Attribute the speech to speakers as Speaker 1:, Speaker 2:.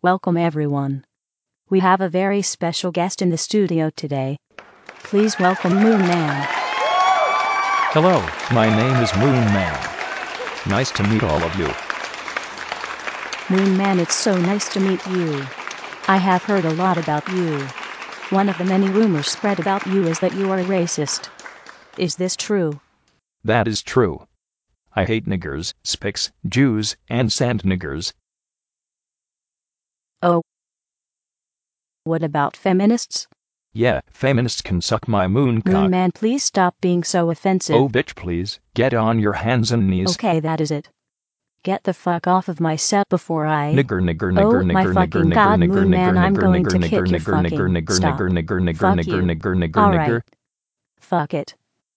Speaker 1: Welcome everyone. We have a very special guest in the studio today. Please welcome Moon Man.
Speaker 2: Hello, my name is Moon Man. Nice to meet all of you.
Speaker 1: Moon Man, it's so nice to meet you. I have heard a lot about you. One of the many rumors spread about you is that you are a racist. Is this true?
Speaker 2: That is true. I hate niggers, spics, Jews, and sand niggers.
Speaker 1: Oh. What about feminists?
Speaker 2: Yeah, feminists can suck my moon cock.
Speaker 1: Moon Man, please stop being so offensive.
Speaker 2: Oh bitch, please, get on your hands and knees.
Speaker 1: Okay, that is it. Get the fuck off of my set before I...
Speaker 2: Nigger, nigger,
Speaker 1: Oh
Speaker 2: nigger,
Speaker 1: my
Speaker 2: nigger,
Speaker 1: fucking
Speaker 2: nigger,
Speaker 1: God,
Speaker 2: nigger,
Speaker 1: Moon Man,
Speaker 2: nigger,
Speaker 1: I'm
Speaker 2: nigger,
Speaker 1: going
Speaker 2: nigger,
Speaker 1: to
Speaker 2: nigger,
Speaker 1: kick your
Speaker 2: nigger, nigger,
Speaker 1: fucking...
Speaker 2: nigger,
Speaker 1: Stop.
Speaker 2: nigger, nigger,
Speaker 1: Fuck
Speaker 2: nigger,
Speaker 1: you.
Speaker 2: nigger, nigger,
Speaker 1: All
Speaker 2: nigger.
Speaker 1: right. Fuck it.